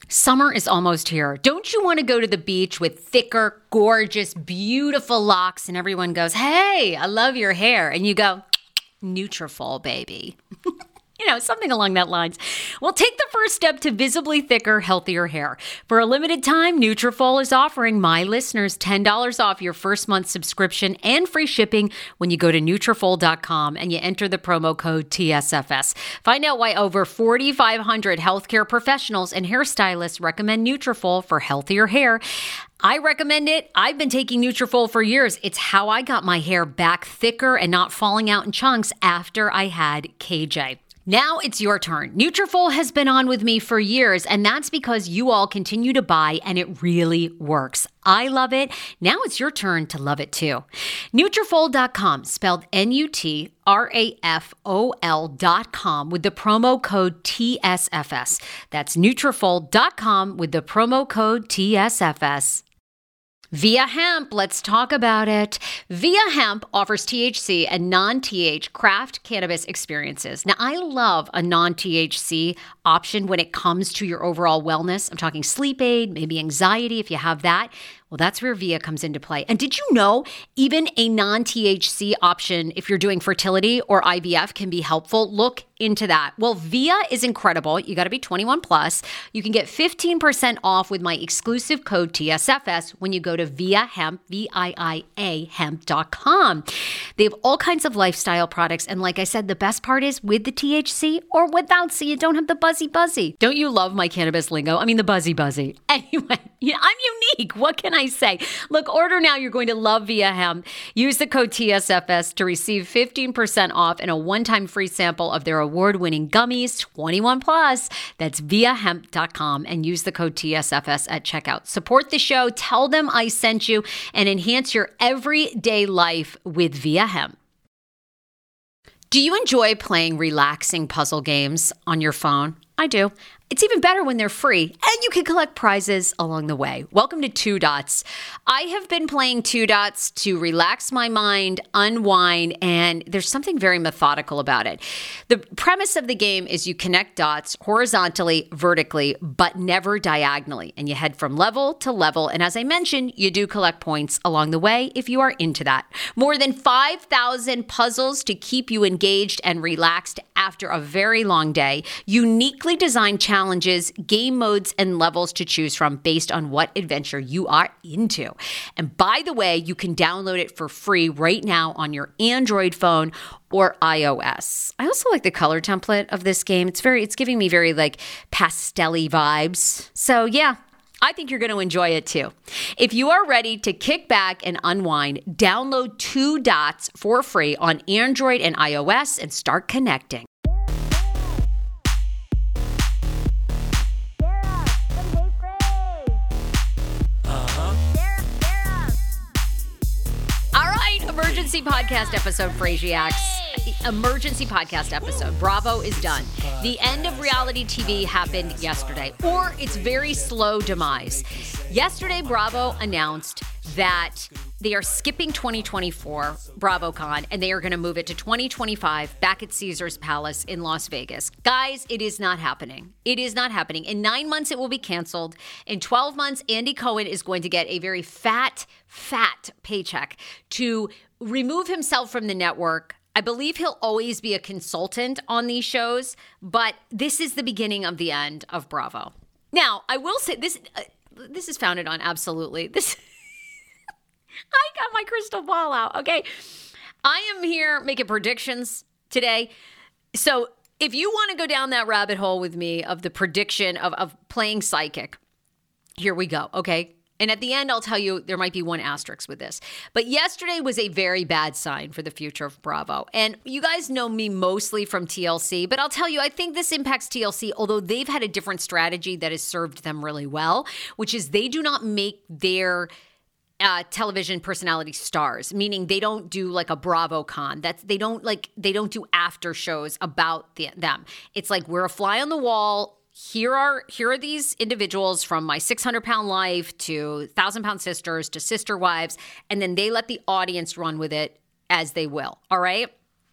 Summer is almost here. Don't you want to go to the beach with thicker, gorgeous, beautiful locks and everyone goes, "Hey, I love your hair." And you go, "Nutrafol, baby." Something along that lines. Well, take the first step to visibly thicker, healthier hair. For a limited time, Nutrafol is offering my listeners $10 off your first month subscription and free shipping when you go to Nutrafol.com and you enter the promo code TSFS. Find out why over 4,500 healthcare professionals and hairstylists recommend Nutrafol for healthier hair. I recommend it. I've been taking Nutrafol for years. It's how I got my hair back thicker and not falling out in chunks after I had KJ. Now it's your turn. Nutrafol has been on with me for years, and that's because you all continue to buy, and it really works. I love it. Now it's your turn to love it too. Nutrafol.com, spelled Nutrafol.com with the promo code TSFS. That's Nutrafol.com with the promo code TSFS. Via Hemp, let's talk about it. Via Hemp offers THC and non-TH craft cannabis experiences. Now, I love a non-THC option when it comes to your overall wellness. I'm talking sleep aid, maybe anxiety if you have that. Well, that's where Via comes into play. And did you know even a non-THC option, if you're doing fertility or IVF, can be helpful? Look into that. Well, Via is incredible. You got to be 21 plus. You can get 15% off with my exclusive code TSFS when you go to Via Hemp, VIIA hemp.com. They have all kinds of lifestyle products. And like I said, the best part is with the THC or without, so you don't have the buzzy. Don't you love my cannabis lingo? I mean, the buzzy. Anyway, I'm unique. What can I say? Look, order now. You're going to love Via Hemp. Use the code TSFS to receive 15% off and a one-time free sample of their award-winning gummies, 21 plus. That's viahemp.com and use the code TSFS at checkout. Support the show. Tell them I sent you and enhance your everyday life with Via Hemp. Do you enjoy playing relaxing puzzle games on your phone? I do. It's even better when they're free, and you can collect prizes along the way. Welcome to Two Dots. I have been playing Two Dots to relax my mind, unwind, and there's something very methodical about it. The premise of the game is you connect dots horizontally, vertically, but never diagonally, and you head from level to level. And as I mentioned, you do collect points along the way if you are into that. More than 5,000 puzzles to keep you engaged and relaxed after a very long day. Uniquely designed challenges, game modes, and levels to choose from based on what adventure you are into. And by the way, you can download it for free right now on your Android phone or iOS. I also like the color template of this game. It's giving me very like pastel-y vibes. So yeah, I think you're going to enjoy it too. If you are ready to kick back and unwind, download Two Dots for free on Android and iOS and start connecting. Emergency podcast episode, Phraseacs. Emergency podcast episode. Bravo is done. The end of reality TV happened yesterday, or its very slow demise. Yesterday, Bravo announced that they are skipping 2024 BravoCon, and they are going to move it to 2025 back at Caesars Palace in Las Vegas. Guys, it is not happening. It is not happening. In 9 months, it will be canceled. In 12 months, Andy Cohen is going to get a very fat paycheck to remove himself from the network. I believe he'll always be a consultant on these shows, but this is the beginning of the end of Bravo. Now, I will say this is founded on absolutely this. I got my crystal ball out. Okay. I am here making predictions today. So if you want to go down that rabbit hole with me of the prediction of playing psychic, here we go. Okay. And at the end, I'll tell you there might be one asterisk with this. But yesterday was a very bad sign for the future of Bravo. And you guys know me mostly from TLC, but I'll tell you, I think this impacts TLC, although they've had a different strategy that has served them really well, which is they do not make their television personality stars, meaning they don't do like a BravoCon. They don't do after shows about them. It's like we're a fly on the wall. Here are these individuals from My 600-Pound Life to 1,000-Pound Sisters to Sister Wives, and then they let the audience run with it as they will. All right.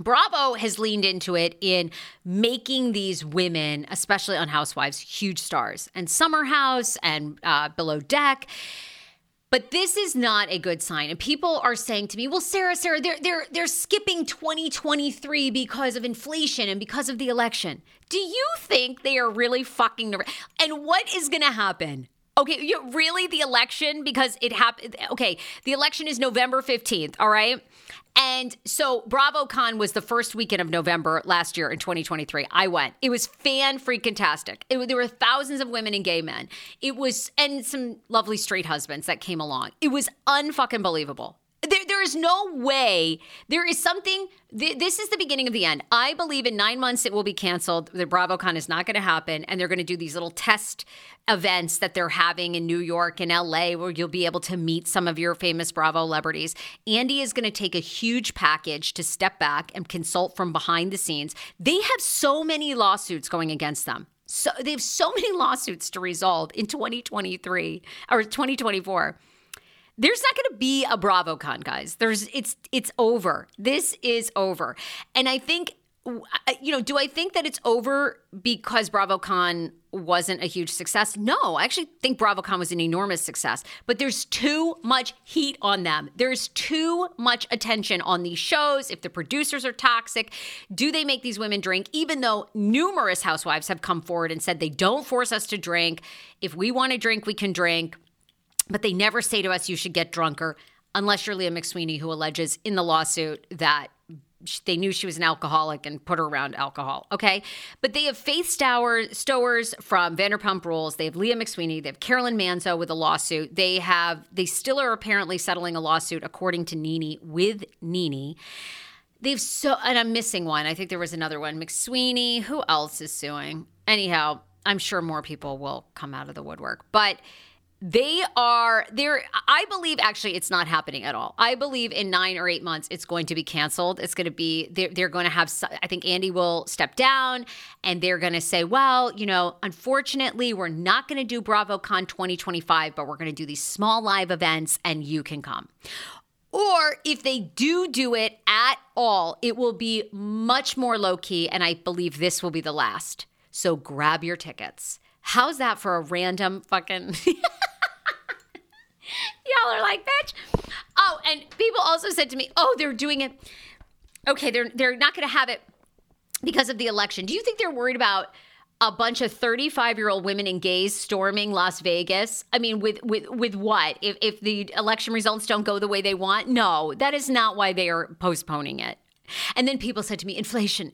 Bravo has leaned into it in making these women, especially on Housewives, huge stars. And Summer House and Below Deck. But this is not a good sign. And people are saying to me, well, Sarah, they're skipping 2023 because of inflation and because of the election. Do you think they are really fucking nervous? And what is going to happen? Okay, really the election? Because it happened. Okay, the election is November 15th, all right? And so BravoCon was the first weekend of November last year in 2023. I went. It was fan-freaking-tastic. There were thousands of women and gay men. It was, and some lovely straight husbands that came along. It was unfucking believable. There is no way. There is something. This is the beginning of the end. I believe in 9 months it will be canceled. The BravoCon is not going to happen. And they're going to do these little test events that they're having in New York and LA where you'll be able to meet some of your famous Bravo celebrities. Andy is going to take a huge package to step back and consult from behind the scenes. They have so many lawsuits going against them. So they have so many lawsuits to resolve in 2023 or 2024. There's not going to be a BravoCon, guys. It's over. This is over. And I think, do I think that it's over because BravoCon wasn't a huge success? No, I actually think BravoCon was an enormous success. But there's too much heat on them. There's too much attention on these shows. If the producers are toxic, do they make these women drink? Even though numerous housewives have come forward and said they don't force us to drink. If we want to drink, we can drink. But they never say to us, you should get drunker, unless you're Leah McSweeney, who alleges in the lawsuit that they knew she was an alcoholic and put her around alcohol, okay? But they have Faith Stowers from Vanderpump Rules. They have Leah McSweeney. They have Carolyn Manzo with a lawsuit. They still are apparently settling a lawsuit, according to NeNe, with NeNe. And I'm missing one. I think there was another one. McSweeney. Who else is suing? Anyhow, I'm sure more people will come out of the woodwork. But I believe actually it's not happening at all. I believe in 9 or 8 months it's going to be canceled. It's going to be, they're going to have, I think Andy will step down and they're going to say, well, unfortunately we're not going to do BravoCon 2025, but we're going to do these small live events and you can come. Or if they do it at all, it will be much more low key. And I believe this will be the last. So grab your tickets. How's that for a random fucking... Y'all are like, bitch. Oh, and people also said to me, oh, they're doing it. Okay, they're not going to have it because of the election. Do you think they're worried about a bunch of 35-year-old women and gays storming Las Vegas? I mean, with what? If the election results don't go the way they want? No, that is not why they are postponing it. And then people said to me, inflation.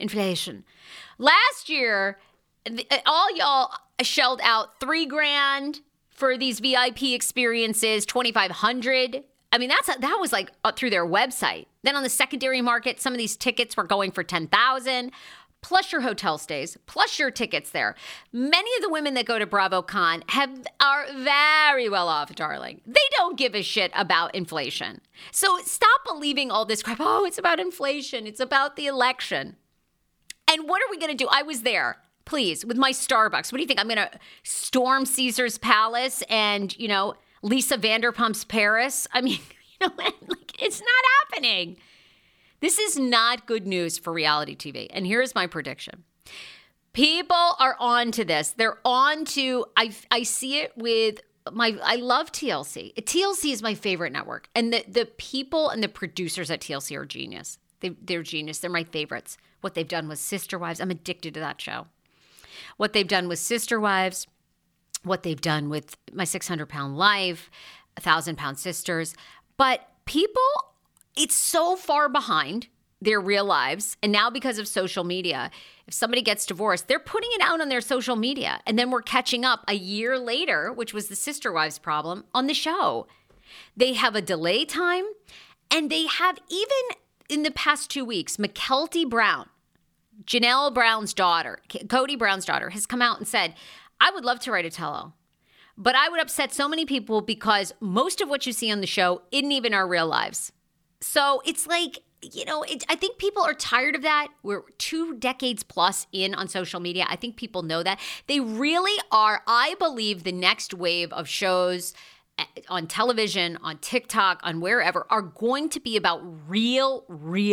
Last year, all y'all shelled out $3,000 for these VIP experiences, $2,500. I mean, that was like through their website. Then on the secondary market, some of these tickets were going for $10,000, plus your hotel stays, plus your tickets there. Many of the women that go to BravoCon are very well off, darling. They don't give a shit about inflation. So stop believing all this crap. Oh, it's about inflation. It's about the election. And what are we going to do? I was there. Please, with my Starbucks. What do you think? I'm going to storm Caesar's Palace and, Lisa Vanderpump's Paris? I mean, it's not happening. This is not good news for reality TV. And here's my prediction. People are on to this. They're on to, I see it with I love TLC. TLC is my favorite network. And the people and the producers at TLC are genius. They're genius. They're my favorites. What they've done with Sister Wives. I'm addicted to that show. What they've done with Sister Wives, what they've done with My 600-Pound Life, 1,000-Pound Sisters. But people, it's so far behind their real lives. And now because of social media, if somebody gets divorced, they're putting it out on their social media. And then we're catching up a year later, which was the Sister Wives problem, on the show. They have a delay time. And they have, even in the past 2 weeks, Mykelti Brown, Janelle Brown's daughter, Cody Brown's daughter, has come out and said, I would love to write a tell-all, but I would upset so many people because most of what you see on the show isn't even our real lives. So it's like, I think people are tired of that. We're 2 decades plus in on social media. I think people know that. They really are, I believe, the next wave of shows on television, on TikTok, on wherever, are going to be about real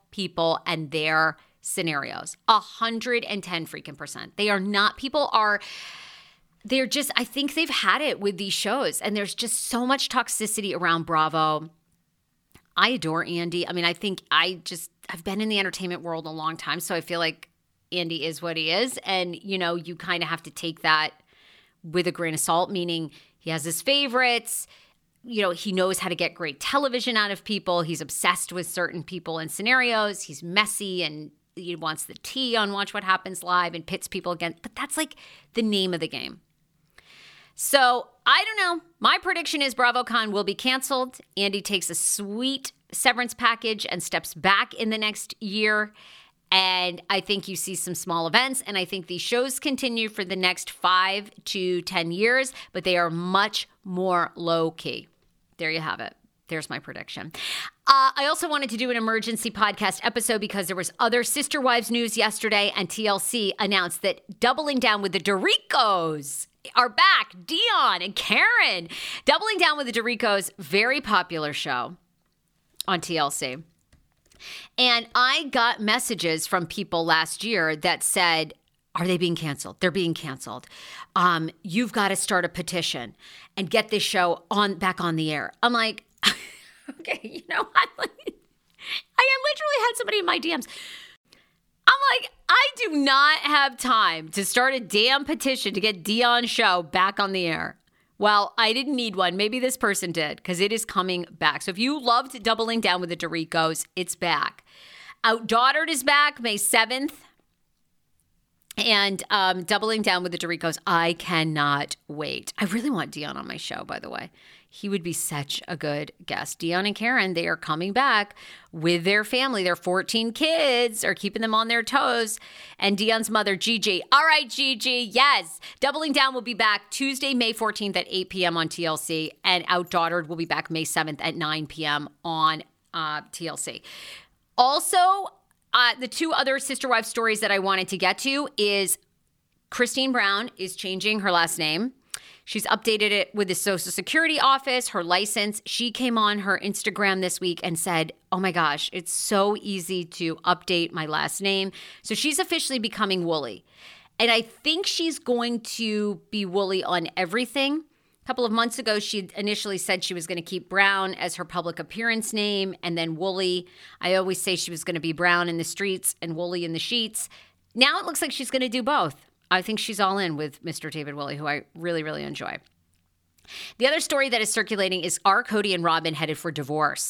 people and their scenarios. 110 freaking percent. They are not, they're just, I think they've had it with these shows, and there's just so much toxicity around Bravo. I adore Andy. I mean, I think I've been in the entertainment world a long time, so I feel like Andy is what he is. And, you kind of have to take that with a grain of salt, meaning he has his favorites. He knows how to get great television out of people. He's obsessed with certain people and scenarios. He's messy, and he wants the tea on Watch What Happens Live and pits people against. But that's like the name of the game. So I don't know. My prediction is BravoCon will be canceled. Andy takes a sweet severance package and steps back in the next year. And I think you see some small events. And I think these shows continue for the next 5 to 10 years. But they are much more low key. There you have it. There's my prediction. I also wanted to do an emergency podcast episode because there was other Sister Wives news yesterday, and TLC announced that Doubling Down with the Doricos are back. Dion and Karen. Doubling Down with the Doricos, very popular show on TLC. And I got messages from people last year that said, are they being canceled? They're being canceled. You've got to start a petition and get this show back on the air. I'm like, okay, I literally had somebody in my DMs. I'm like, I do not have time to start a damn petition to get Dion's show back on the air. Well, I didn't need one. Maybe this person did, because it is coming back. So if you loved Doubling Down with the Doricos, it's back. Outdaughtered is back May 7th. And Doubling Down with the Doricos, I cannot wait. I really want Dion on my show, by the way. He would be such a good guest. Dion and Karen, they are coming back with their family. Their 14 kids are keeping them on their toes. And Dion's mother, Gigi. All right, Gigi, yes. Doubling Down will be back Tuesday, May 14th at 8 p.m. on TLC. And Outdaughtered will be back May 7th at 9 p.m. on TLC. Also, the two other Sister Wives stories that I wanted to get to is Christine Brown is changing her last name. She's updated it with the Social Security office, her license. She came on her Instagram this week and said, oh my gosh, it's so easy to update my last name. So she's officially becoming Wooly. And I think she's going to be Wooly on everything. A couple of months ago, she initially said she was going to keep Brown as her public appearance name, and then Wooly. I always say she was going to be Brown in the streets and Wooly in the sheets. Now it looks like she's going to do both. I think she's all in with Mr. David Woolley, who I really, really enjoy. The other story that is circulating is, are Cody and Robin headed for divorce?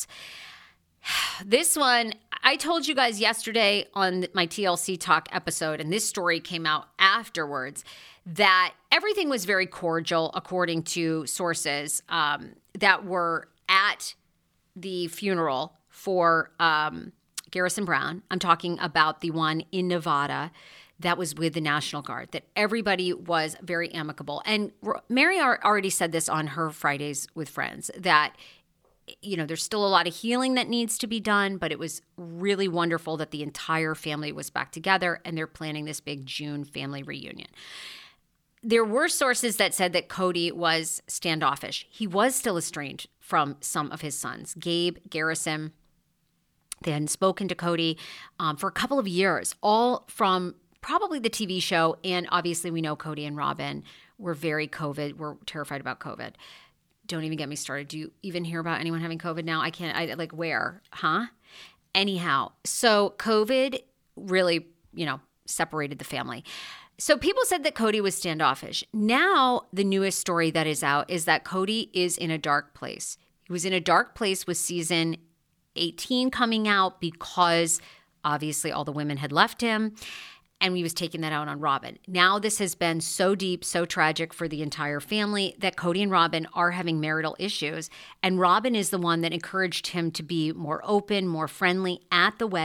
This one, I told you guys yesterday on my TLC Talk episode, and this story came out afterwards, that everything was very cordial, according to sources that were at the funeral for Garrison Brown. I'm talking about the one in Nevada that was with the National Guard, that everybody was very amicable. And Mary already said this on her Fridays with Friends, that, there's still a lot of healing that needs to be done, but it was really wonderful that the entire family was back together, and they're planning this big June family reunion. There were sources that said that Cody was standoffish. He was still estranged from some of his sons, Gabe, Garrison. They hadn't spoken to Cody for a couple of years, all from probably the TV show. And obviously we know Cody and Robin were very COVID. We're terrified about COVID. Don't even get me started. Do you even hear about anyone having COVID now? Where? Huh? Anyhow, so COVID really, separated the family. So people said that Cody was standoffish. Now the newest story that is out is that Cody is in a dark place. He was in a dark place with season 18 coming out because obviously all the women had left him. And he was taking that out on Robin. Now this has been so deep, so tragic for the entire family that Cody and Robin are having marital issues. And Robin is the one that encouraged him to be more open, more friendly at the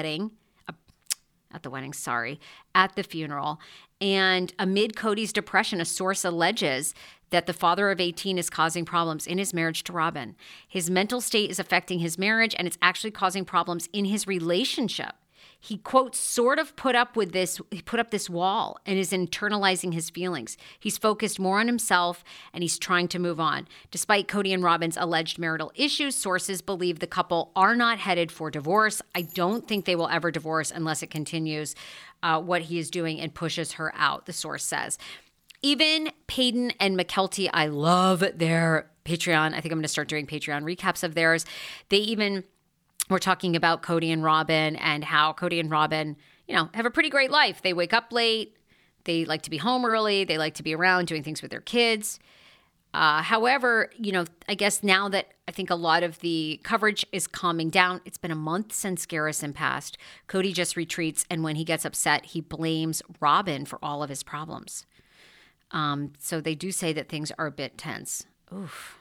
funeral. And amid Cody's depression, a source alleges that the father of 18 is causing problems in his marriage to Robin. His mental state is affecting his marriage, and it's actually causing problems in his relationship. he, quote, sort of put up this wall and is internalizing his feelings. He's focused more on himself and he's trying to move on. Despite Kody and Robyn's alleged marital issues, sources believe the couple are not headed for divorce. I don't think they will ever divorce unless it continues what he is doing and pushes her out, the source says. Even Payton and Mykelti, I love their Patreon. I think I'm going to start doing Patreon recaps of theirs. They even were talking about Kody and Robyn and how Kody and Robyn, have a pretty great life. They wake up late. They like to be home early. They like to be around doing things with their kids. However, I guess now that I think a lot of the coverage is calming down, it's been a month since Garrison passed. Kody just retreats, and when he gets upset, he blames Robyn for all of his problems. So they do say that things are a bit tense. Oof.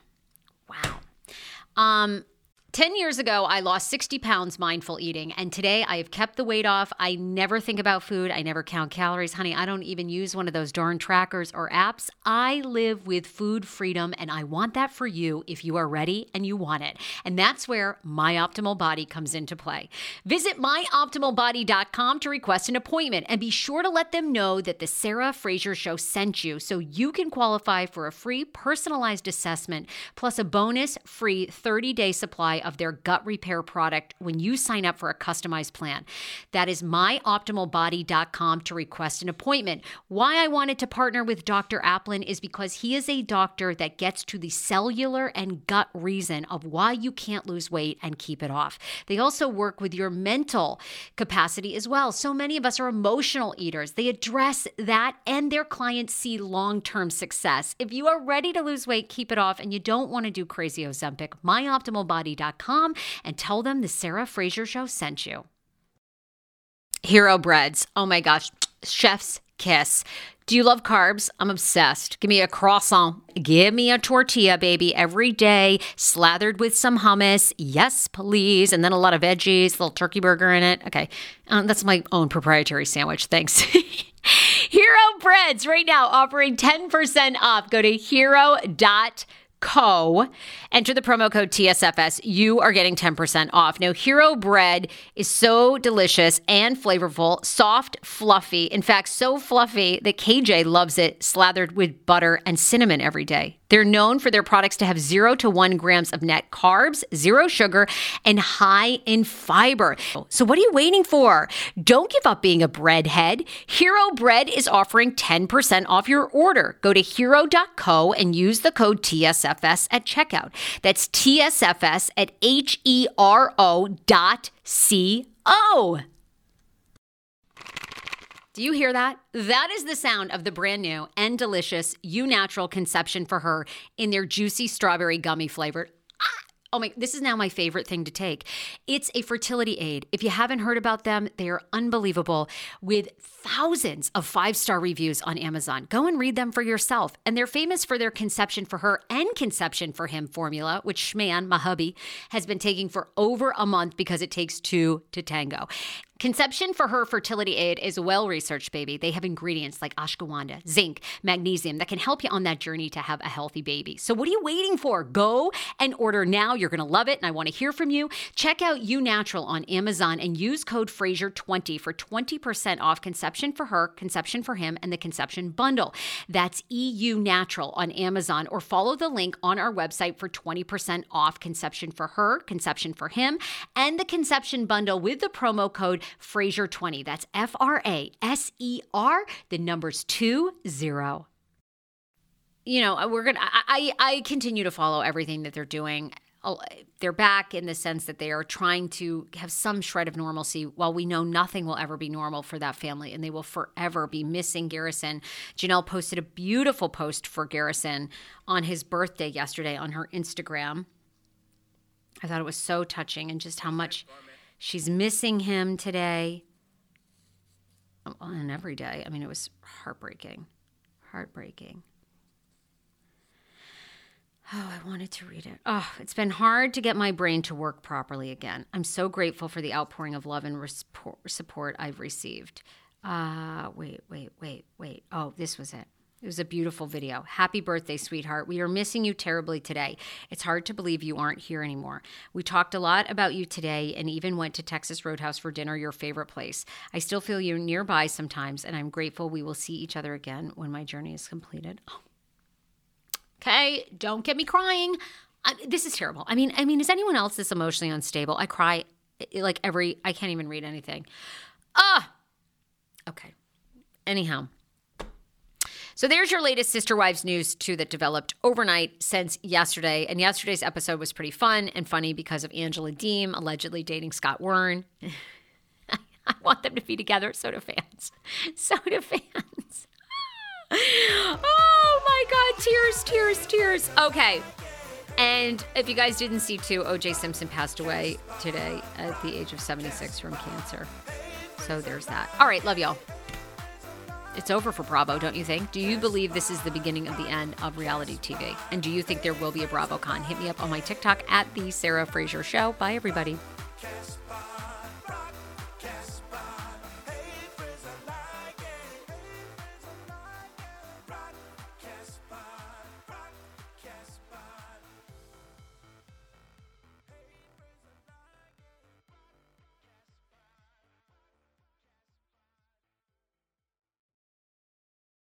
Wow. 10 years ago, I lost 60 pounds mindful eating, and today I have kept the weight off. I never think about food. I never count calories. Honey, I don't even use one of those darn trackers or apps. I live with food freedom, and I want that for you if you are ready and you want it. And that's where My Optimal Body comes into play. Visit myoptimalbody.com to request an appointment, and be sure to let them know that the Sarah Fraser Show sent you so you can qualify for a free personalized assessment plus a bonus free 30-day supply of their gut repair product when you sign up for a customized plan. That is myoptimalbody.com to request an appointment. Why I wanted to partner with Dr. Aplin is because he is a doctor that gets to the cellular and gut reason of why you can't lose weight and keep it off. They also work with your mental capacity as well. So many of us are emotional eaters. They address that, and their clients see long-term success. If you are ready to lose weight, keep it off, and you don't want to do crazy Ozempic, myoptimalbody.com, and tell them the Sarah Fraser Show sent you. Hero breads. Oh my gosh. Chef's kiss. Do you love carbs? I'm obsessed. Give me a croissant. Give me a tortilla, baby, every day, slathered with some hummus. Yes, please. And then a lot of veggies, a little turkey burger in it. Okay. That's my own proprietary sandwich. Thanks. Hero breads right now offering 10% off. Go to hero.co. Enter the promo code TSFS. You are getting 10% off. Now, Hero bread is so delicious and flavorful, soft, fluffy. In fact, so fluffy that KJ loves it slathered with butter and cinnamon every day. They're known for their products to have 0 to 1 grams of net carbs, 0 sugar, and high in fiber. So what are you waiting for? Don't give up being a breadhead. Hero Bread is offering 10% off your order. Go to hero.co and use the code TSFS at checkout. That's TSFS at HERO.CO. Do you hear that? That is the sound of the brand new and delicious Eu Natural Conception for Her in their juicy strawberry gummy flavor. Oh my, this is now my favorite thing to take. It's a fertility aid. If you haven't heard about them, they are unbelievable with thousands of 5-star reviews on Amazon. Go and read them for yourself. And they're famous for their Conception for Her and Conception for Him formula, which Schman, my hubby, has been taking for over a month because it takes 2 to tango. Conception for Her fertility aid is well-researched, baby. They have ingredients like ashwagandha, zinc, magnesium that can help you on that journey to have a healthy baby. So what are you waiting for? Go and order now. You're going to love it, and I want to hear from you. Check out Eu Natural on Amazon and use code Fraser20 for 20% off Conception for Her, Conception for Him, and the Conception Bundle. That's EU Natural on Amazon, or follow the link on our website for 20% off Conception for Her, Conception for Him, and the Conception Bundle with the promo code Fraser20. That's FRASER, the numbers 20. I continue to follow everything that they're doing. They're back in the sense that they are trying to have some shred of normalcy, while we know nothing will ever be normal for that family, and they will forever be missing Garrison. Janelle posted a beautiful post for Garrison on his birthday yesterday on her Instagram. I thought it was so touching, and just how much she's missing him today and every day. I mean, it was heartbreaking. Oh, I wanted to read it. Oh, it's been hard to get my brain to work properly again. I'm so grateful for the outpouring of love and support I've received. Wait. Oh, this was it. It was a beautiful video. Happy birthday, sweetheart. We are missing you terribly today. It's hard to believe you aren't here anymore. We talked a lot about you today and even went to Texas Roadhouse for dinner, your favorite place. I still feel you nearby sometimes, and I'm grateful we will see each other again when my journey is completed. Oh. Okay, don't get me crying. This is terrible. I mean, is anyone else this emotionally unstable? I cry like I can't even read anything. Okay. Anyhow. So there's your latest Sister Wives news, too, that developed overnight since yesterday. And yesterday's episode was pretty fun and funny because of Angela Deem allegedly dating Scott Wern. I want them to be together. So do fans. So do fans. Oh, my God. Tears. Okay. And if you guys didn't see, too, O.J. Simpson passed away today at the age of 76 from cancer. So there's that. All right. Love y'all. It's over for Bravo, don't you think? Do you believe this is the beginning of the end of reality TV? And do you think there will be a BravoCon? Hit me up on my TikTok at The Sarah Fraser Show. Bye, everybody.